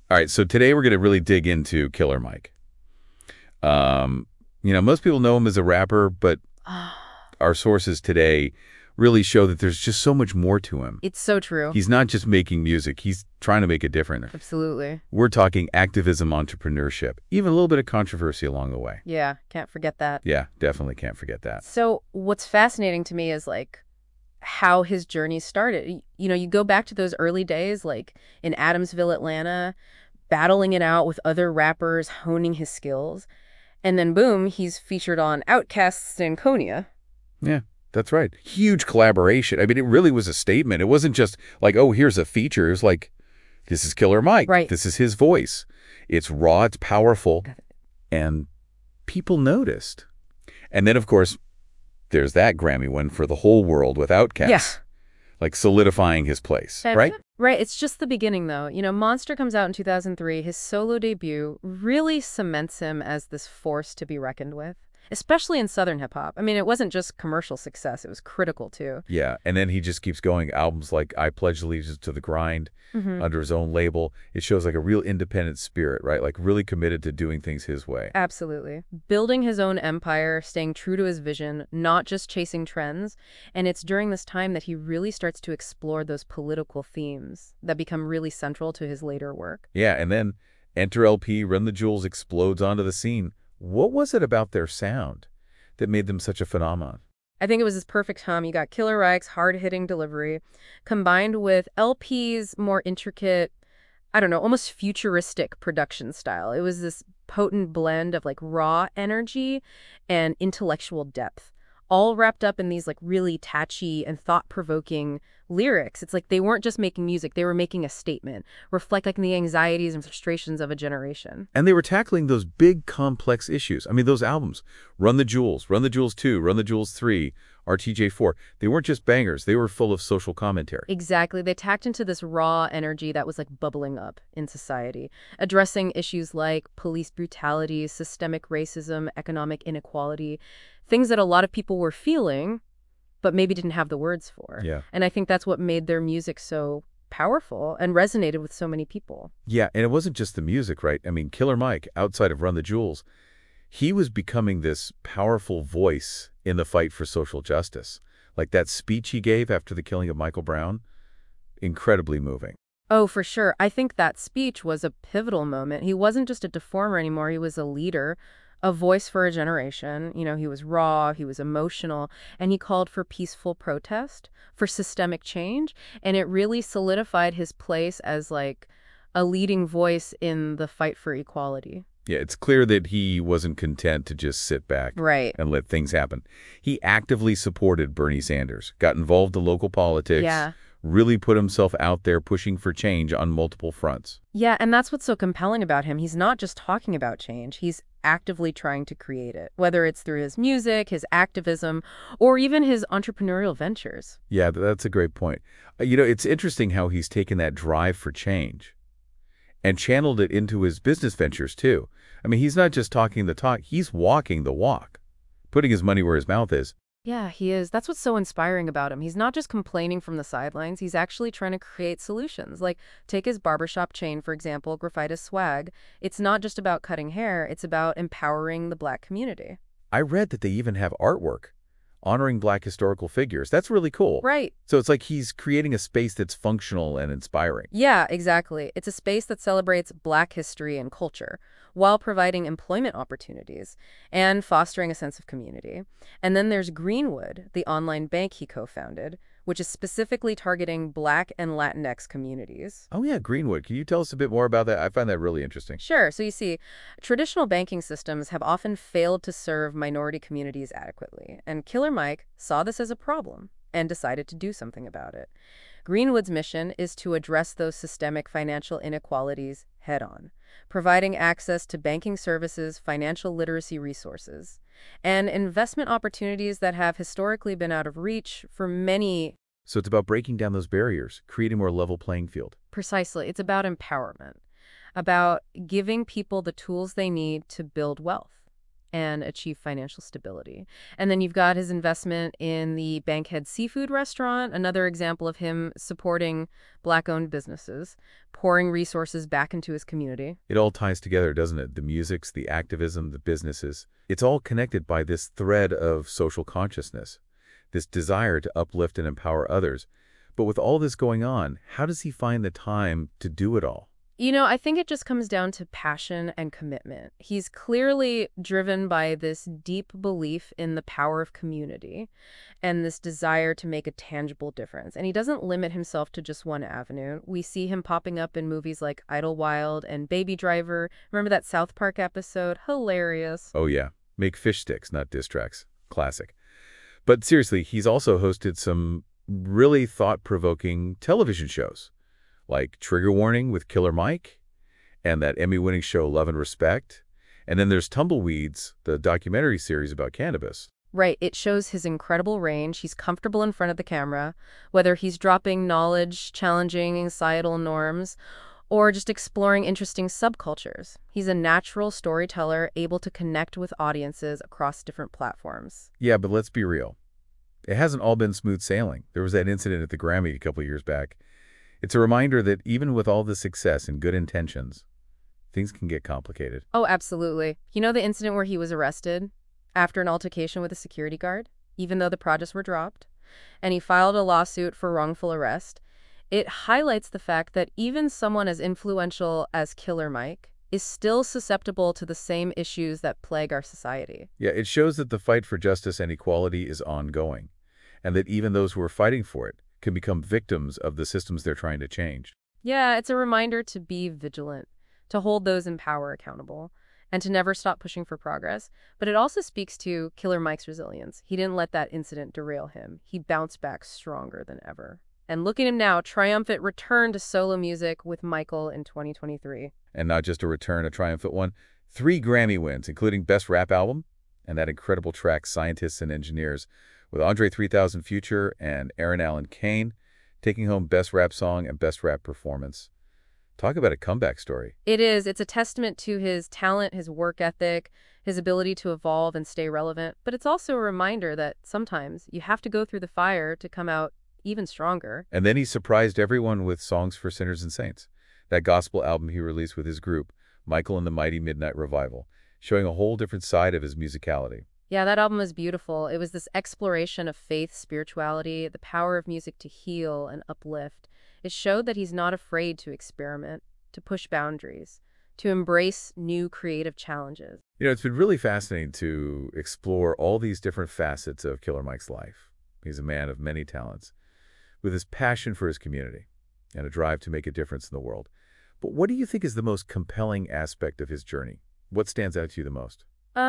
All right, so today we're going to really dig into Killer Mike. Most people know him as a rapper, but our sources today really show that there's just so much more to him. It's so true. He's not just making music, he's trying to make a difference. Absolutely. We're talking activism, entrepreneurship, even a little bit of controversy along the way. Yeah, can't forget that. Yeah, definitely can't forget that. So what's fascinating to me is like how his journey started. You go back to those early days, like in Adamsville, Atlanta, battling it out with other rappers, honing his skills. And then boom, he's featured on Outkast's Stankonia. Yeah, that's right. Huge collaboration. I mean, it really was a statement. It wasn't just like, oh, here's a feature. It was like, this is Killer Mike. Right. This is his voice. It's raw, it's powerful, and people noticed. And then, of course, there's that Grammy win for the whole world with Outkast. Yeah. Like solidifying his place, right? Right. It's just the beginning, though. Monster comes out in 2003. His solo debut really cements him as this force to be reckoned with, especially in Southern hip-hop. I mean, it wasn't just commercial success. It was critical, too. Yeah, and then he just keeps going. Albums like I Pledge Allegiance to the Grind under his own label. It shows like a real independent spirit, right? Like really committed to doing things his way. Absolutely. Building his own empire, staying true to his vision, not just chasing trends. And it's during this time that he really starts to explore those political themes that become really central to his later work. Yeah, and then Enter LP, Run the Jewels explodes onto the scene. What was it about their sound that made them such a phenomenon? I think it was his perfect hum. You got Killer Mike's hard-hitting delivery combined with LP's more intricate, I don't know, almost futuristic production style. It was this potent blend of like raw energy and intellectual depth, all wrapped up in these like really tatchy and thought-provoking lyrics. It's like they weren't just making music, they were making a statement, reflecting the anxieties and frustrations of a generation. And they were tackling those big, complex issues. I mean, those albums, Run the Jewels 2, Run the Jewels 3, RTJ4, they weren't just bangers. They were full of social commentary. Exactly. They tacked into this raw energy that was like bubbling up in society, addressing issues like police brutality, systemic racism, economic inequality, things that a lot of people were feeling, but maybe didn't have the words for. Yeah. And I think that's what made their music so powerful and resonated with so many people. Yeah, and it wasn't just the music, right? I mean, Killer Mike, outside of Run the Jewels, he was becoming this powerful voice in the fight for social justice. Like that speech he gave after the killing of Michael Brown, incredibly moving. Oh, for sure. I think that speech was a pivotal moment. He wasn't just a deformer anymore. He was a leader, a voice for a generation. He was raw, he was emotional, and he called for peaceful protest, for systemic change. And it really solidified his place as like a leading voice in the fight for equality. Yeah, it's clear that he wasn't content to just sit back Right. and let things happen. He actively supported Bernie Sanders, got involved in local politics, Yeah. really put himself out there pushing for change on multiple fronts. Yeah, and that's what's so compelling about him. He's not just talking about change, he's actively trying to create it, whether it's through his music, his activism, or even his entrepreneurial ventures. Yeah, that's a great point. It's interesting how he's taken that drive for change and channeled it into his business ventures, too. I mean, he's not just talking the talk, he's walking the walk, putting his money where his mouth is. Yeah, he is. That's what's so inspiring about him. He's not just complaining from the sidelines. He's actually trying to create solutions. Like, take his barbershop chain, for example, Graphitis Swag. It's not just about cutting hair. It's about empowering the Black community. I read that they even have artwork honoring Black historical figures. That's really cool. Right. So it's like he's creating a space that's functional and inspiring. Yeah, exactly. It's a space that celebrates Black history and culture while providing employment opportunities and fostering a sense of community. And then there's Greenwood, the online bank he co-founded, which is specifically targeting Black and Latinx communities. Oh, yeah, Greenwood. Can you tell us a bit more about that? I find that really interesting. Sure. So you see, traditional banking systems have often failed to serve minority communities adequately, and Killer Mike saw this as a problem and decided to do something about it. Greenwood's mission is to address those systemic financial inequalities head-on, providing access to banking services, financial literacy resources, and investment opportunities that have historically been out of reach for many. So it's about breaking down those barriers, creating a more level playing field. Precisely. It's about empowerment, about giving people the tools they need to build wealth. and achieve financial stability. And then you've got his investment in the Bankhead Seafood Restaurant, another example of him supporting Black-owned businesses, pouring resources back into his community. It all ties together, doesn't it? The musics, the activism, the businesses. It's all connected by this thread of social consciousness, this desire to uplift and empower others. But with all this going on, how does he find the time to do it all? I think it just comes down to passion and commitment. He's clearly driven by this deep belief in the power of community and this desire to make a tangible difference. And he doesn't limit himself to just one avenue. We see him popping up in movies like Idlewild and Baby Driver. Remember that South Park episode? Hilarious. Oh yeah, make fish sticks, not diss tracks. Classic. But seriously, he's also hosted some really thought-provoking television shows, like Trigger Warning with Killer Mike, and that Emmy-winning show Love and Respect. And then there's Tumbleweeds, the documentary series about cannabis. Right, it shows his incredible range. He's comfortable in front of the camera, whether he's dropping knowledge, challenging societal norms, or just exploring interesting subcultures. He's a natural storyteller, able to connect with audiences across different platforms. Yeah, but let's be real. It hasn't all been smooth sailing. There was that incident at the Grammy a couple of years back. It's a reminder that even with all the success and good intentions, things can get complicated. Oh, absolutely. You know the incident where he was arrested after an altercation with a security guard, even though the charges were dropped, and he filed a lawsuit for wrongful arrest? It highlights the fact that even someone as influential as Killer Mike is still susceptible to the same issues that plague our society. Yeah, it shows that the fight for justice and equality is ongoing, and that even those who are fighting for it can become victims of the systems they're trying to change. Yeah, it's a reminder to be vigilant, to hold those in power accountable, and to never stop pushing for progress. But it also speaks to Killer Mike's resilience. He didn't let that incident derail him. He bounced back stronger than ever. And look at him now, triumphant return to solo music with Michael in 2023. And not just a return, a triumphant one. 3 Grammy wins, including Best Rap Album, and that incredible track, Scientists and Engineers, with Andre 3000 Future and Aaron Allen Kane taking home Best Rap Song and Best Rap Performance. Talk about a comeback story. It is. It's a testament to his talent, his work ethic, his ability to evolve and stay relevant. But it's also a reminder that sometimes you have to go through the fire to come out even stronger. And then he surprised everyone with Songs for Sinners and Saints, that gospel album he released with his group, Michael and the Mighty Midnight Revival, showing a whole different side of his musicality. Yeah, that album was beautiful. It was this exploration of faith, spirituality, the power of music to heal and uplift. It showed that he's not afraid to experiment, to push boundaries, to embrace new creative challenges. It's been really fascinating to explore all these different facets of Killer Mike's life. He's a man of many talents, with his passion for his community and a drive to make a difference in the world. But what do you think is the most compelling aspect of his journey? What stands out to you the most?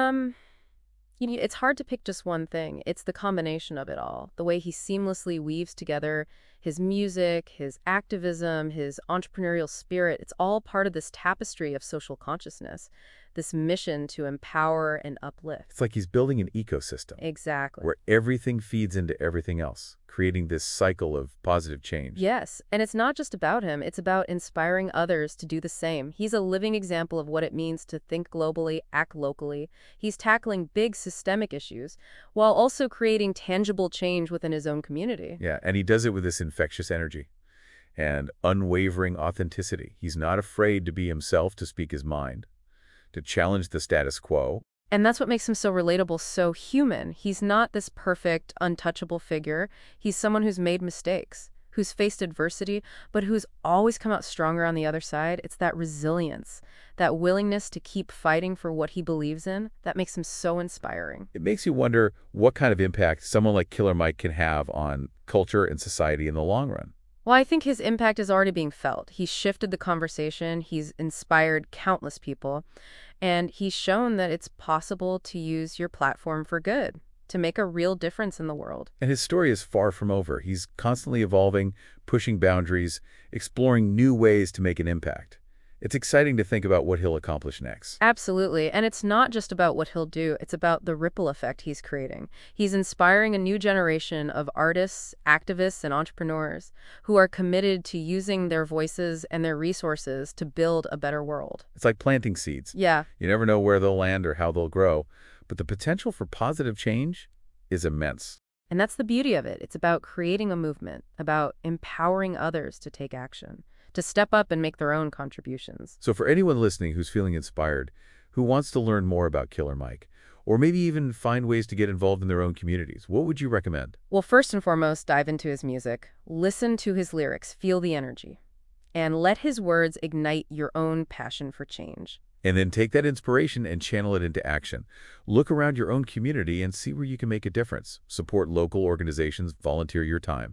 It's hard to pick just one thing. It's the combination of it all. The way he seamlessly weaves together his music, his activism, his entrepreneurial spirit. It's all part of this tapestry of social consciousness, this mission to empower and uplift. It's like he's building an ecosystem. Exactly. Where everything feeds into everything else, creating this cycle of positive change. Yes, and it's not just about him. It's about inspiring others to do the same. He's a living example of what it means to think globally, act locally. He's tackling big systemic issues while also creating tangible change within his own community. Yeah, and he does it with this infectious energy and unwavering authenticity. He's not afraid to be himself, to speak his mind, to challenge the status quo. And that's what makes him so relatable, so human. He's not this perfect, untouchable figure. He's someone who's made mistakes, who's faced adversity, but who's always come out stronger on the other side. It's that resilience, that willingness to keep fighting for what he believes in, that makes him so inspiring. It makes you wonder what kind of impact someone like Killer Mike can have on culture and society in the long run. Well, I think his impact is already being felt. He's shifted the conversation. He's inspired countless people. And he's shown that it's possible to use your platform for good, to make a real difference in the world. And his story is far from over. He's constantly evolving, pushing boundaries, exploring new ways to make an impact. It's exciting to think about what he'll accomplish next. Absolutely. And it's not just about what he'll do. It's about the ripple effect he's creating. He's inspiring a new generation of artists, activists, and entrepreneurs who are committed to using their voices and their resources to build a better world. It's like planting seeds. Yeah. You never know where they'll land or how they'll grow, but the potential for positive change is immense. And that's the beauty of it. It's about creating a movement, about empowering others to take action, to step up and make their own contributions. So for anyone listening who's feeling inspired, who wants to learn more about Killer Mike, or maybe even find ways to get involved in their own communities, what would you recommend? Well, first and foremost, dive into his music, listen to his lyrics, feel the energy, and let his words ignite your own passion for change. And then take that inspiration and channel it into action. Look around your own community and see where you can make a difference. Support local organizations, volunteer your time,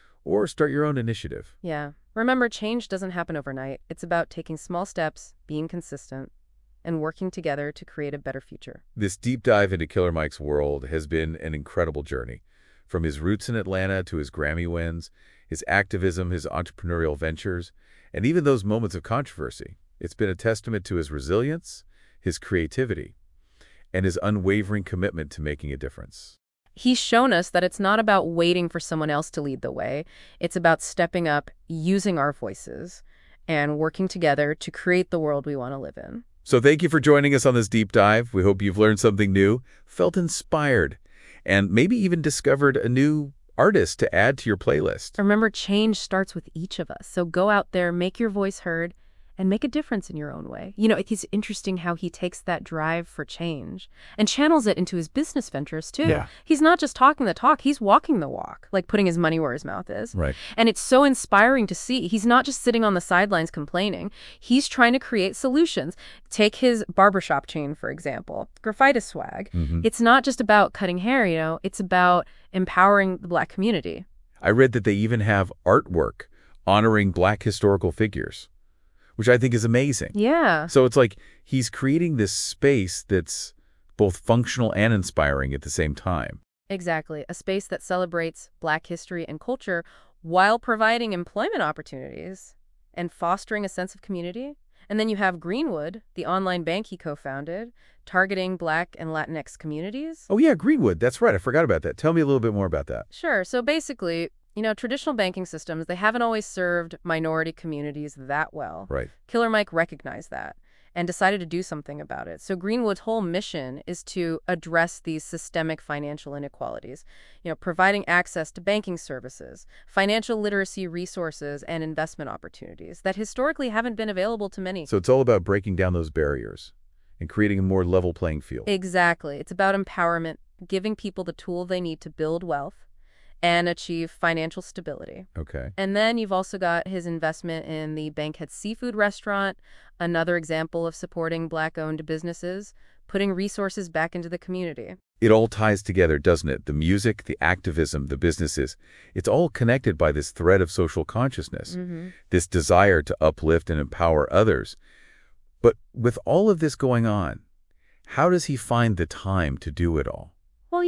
or start your own initiative. Yeah. Remember, change doesn't happen overnight. It's about taking small steps, being consistent, and working together to create a better future. This deep dive into Killer Mike's world has been an incredible journey. From his roots in Atlanta to his Grammy wins, his activism, his entrepreneurial ventures, and even those moments of controversy. It's been a testament to his resilience, his creativity, and his unwavering commitment to making a difference. He's shown us that it's not about waiting for someone else to lead the way. It's about stepping up, using our voices, and working together to create the world we want to live in. So thank you for joining us on this deep dive. We hope you've learned something new, felt inspired, and maybe even discovered a new artist to add to your playlist. Remember, change starts with each of us. So go out there, make your voice heard, and make a difference in your own way. You know, it's interesting how he takes that drive for change and channels it into his business ventures, too. Yeah. He's not just talking the talk, he's walking the walk, like putting his money where his mouth is. Right. And it's so inspiring to see. He's not just sitting on the sidelines complaining. He's trying to create solutions. Take his barbershop chain, for example, Graphitis Swag. It's not just about cutting hair, it's about empowering the Black community. I read that they even have artwork honoring Black historical figures, which I think is amazing. Yeah. So it's like he's creating this space that's both functional and inspiring at the same time. Exactly. A space that celebrates Black history and culture while providing employment opportunities and fostering a sense of community. And then you have Greenwood, the online bank he co-founded, targeting Black and Latinx communities. Oh, yeah, Greenwood. That's right. I forgot about that. Tell me a little bit more about that. Sure. So basically, traditional banking systems, they haven't always served minority communities that well. Right. Killer Mike recognized that and decided to do something about it. So Greenwood's whole mission is to address these systemic financial inequalities, providing access to banking services, financial literacy resources, and investment opportunities that historically haven't been available to many. So it's all about breaking down those barriers and creating a more level playing field. Exactly. It's about empowerment, giving people the tool they need to build wealth and achieve financial stability. Okay. And then you've also got his investment in the Bankhead Seafood Restaurant, another example of supporting Black-owned businesses, putting resources back into the community. It all ties together, doesn't it? The music, the activism, the businesses. It's all connected by this thread of social consciousness, this desire to uplift and empower others. But with all of this going on, how does he find the time to do it all? Well,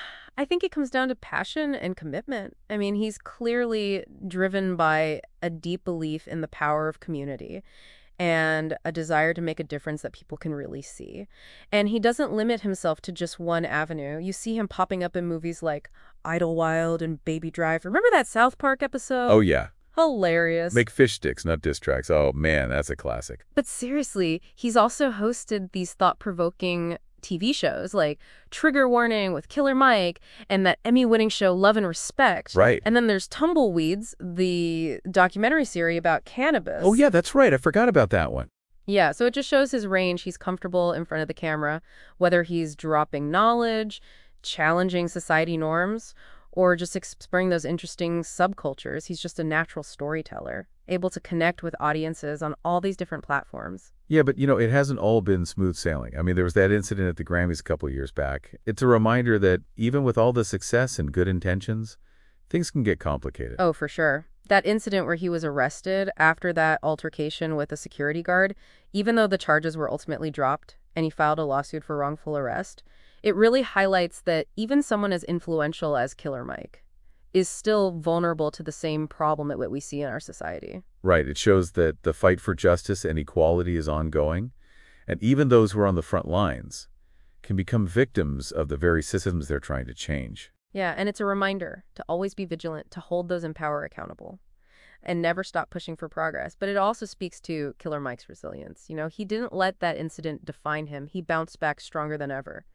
I think it comes down to passion and commitment. I mean, he's clearly driven by a deep belief in the power of community and a desire to make a difference that people can really see. And he doesn't limit himself to just one avenue. You see him popping up in movies like Idlewild and Baby Driver. Remember that South Park episode? Oh, yeah. Hilarious. Make fish sticks, not diss tracks. Oh, man, that's a classic. But seriously, he's also hosted these thought-provoking TV shows like Trigger Warning with Killer Mike and that Emmy-winning show Love and Respect. Right. And then there's Tumbleweeds, the documentary series about cannabis. Oh, yeah, that's right. I forgot about that one. Yeah, so it just shows his range. He's comfortable in front of the camera, whether he's dropping knowledge, challenging society norms, or just exploring those interesting subcultures. He's just a natural storyteller, able to connect with audiences on all these different platforms. Yeah, but, it hasn't all been smooth sailing. I mean, there was that incident at the Grammys a couple of years back. It's a reminder that even with all the success and good intentions, things can get complicated. Oh, for sure. That incident where he was arrested after that altercation with a security guard, even though the charges were ultimately dropped and he filed a lawsuit for wrongful arrest, it really highlights that even someone as influential as Killer Mike is still vulnerable to the same problem that we see in our society. Right. It shows that the fight for justice and equality is ongoing, and even those who are on the front lines can become victims of the very systems they're trying to change. Yeah, and it's a reminder to always be vigilant, to hold those in power accountable, and never stop pushing for progress. But it also speaks to Killer Mike's resilience. He didn't let that incident define him. He bounced back stronger than ever.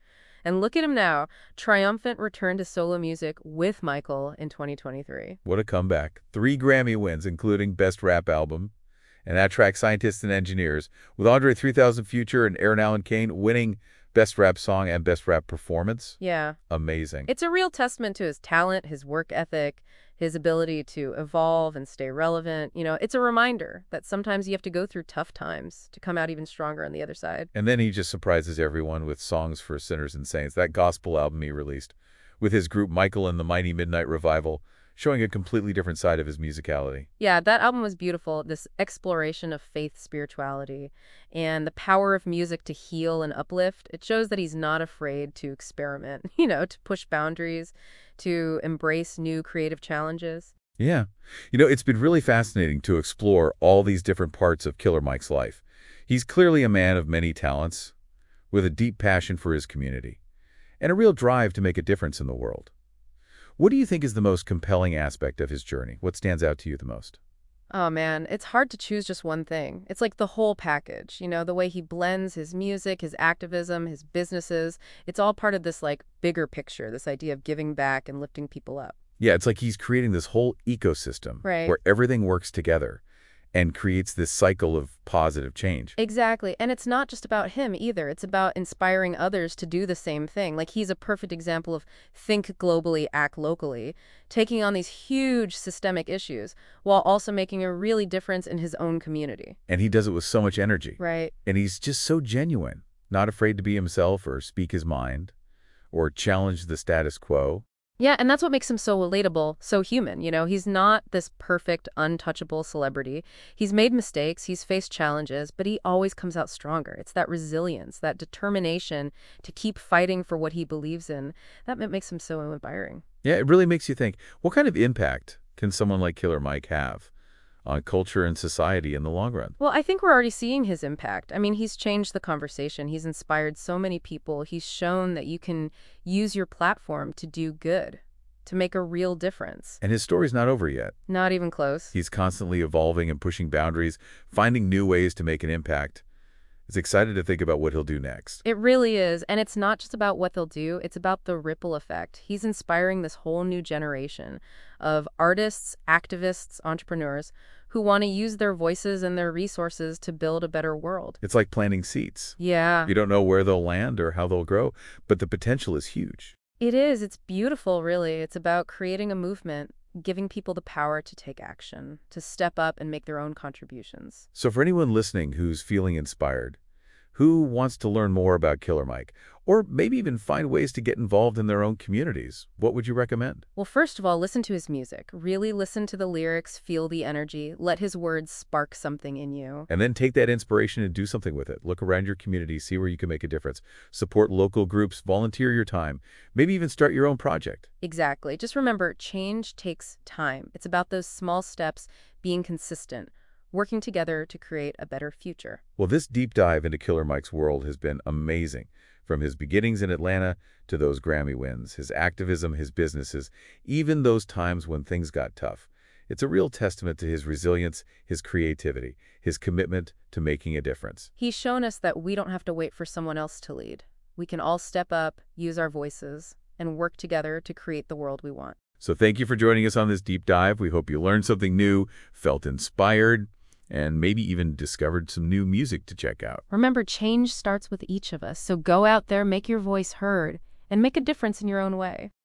And look at him now, triumphant return to solo music with Michael in 2023. What a comeback. 3 Grammy wins, including Best Rap Album. And that track, Scientists and Engineers, with Andre 3000 Future and Aaron Allen Kane winning Best Rap Song and Best Rap Performance. Yeah. Amazing. It's a real testament to his talent, his work ethic, his ability to evolve and stay relevant. It's a reminder that sometimes you have to go through tough times to come out even stronger on the other side. And then he just surprises everyone with Songs for Sinners and Saints, that gospel album he released with his group Michael and the Mighty Midnight Revival, showing a completely different side of his musicality. Yeah, that album was beautiful. This exploration of faith, spirituality, and the power of music to heal and uplift. It shows that he's not afraid to experiment, to push boundaries, to embrace new creative challenges. Yeah. It's been really fascinating to explore all these different parts of Killer Mike's life. He's clearly a man of many talents, with a deep passion for his community, and a real drive to make a difference in the world. What do you think is the most compelling aspect of his journey? What stands out to you the most? Oh man, it's hard to choose just one thing. It's like the whole package, the way he blends his music, his activism, his businesses. It's all part of this bigger picture, this idea of giving back and lifting people up. Yeah, it's like he's creating this whole ecosystem Right. where everything works together and creates this cycle of positive change. Exactly. And it's not just about him either. It's about inspiring others to do the same thing. He's a perfect example of think globally, act locally, taking on these huge systemic issues while also making a really difference in his own community. And he does it with so much energy. Right. And he's just so genuine, not afraid to be himself or speak his mind or challenge the status quo. Yeah, and that's what makes him so relatable, so human. He's not this perfect, untouchable celebrity. He's made mistakes, he's faced challenges, but he always comes out stronger. It's that resilience, that determination to keep fighting for what he believes in. That makes him so inspiring. Yeah, it really makes you think, what kind of impact can someone like Killer Mike have on culture and society in the long run? Well, I think we're already seeing his impact. I mean, he's changed the conversation. He's inspired so many people. He's shown that you can use your platform to do good, to make a real difference. And his story's not over yet. Not even close. He's constantly evolving and pushing boundaries, finding new ways to make an impact. He's excited to think about what he'll do next. It really is. And it's not just about what they'll do. It's about the ripple effect. He's inspiring this whole new generation of artists, activists, entrepreneurs who want to use their voices and their resources to build a better world. It's like planting seeds. Yeah. You don't know where they'll land or how they'll grow, but the potential is huge. It is. It's beautiful, really. It's about creating a movement, giving people the power to take action, to step up and make their own contributions. So for anyone listening who's feeling inspired, who wants to learn more about Killer Mike, or maybe even find ways to get involved in their own communities, what would you recommend? Well, first of all, listen to his music. Really listen to the lyrics, feel the energy, let his words spark something in you. And then take that inspiration and do something with it. Look around your community, see where you can make a difference. Support local groups, volunteer your time, maybe even start your own project. Exactly. Just remember, change takes time. It's about those small steps, being consistent, working together to create a better future. Well, this deep dive into Killer Mike's world has been amazing. From his beginnings in Atlanta to those Grammy wins, his activism, his businesses, even those times when things got tough. It's a real testament to his resilience, his creativity, his commitment to making a difference. He's shown us that we don't have to wait for someone else to lead. We can all step up, use our voices, and work together to create the world we want. So thank you for joining us on this deep dive. We hope you learned something new, felt inspired, and maybe even discovered some new music to check out. Remember, change starts with each of us, so go out there, make your voice heard, and make a difference in your own way.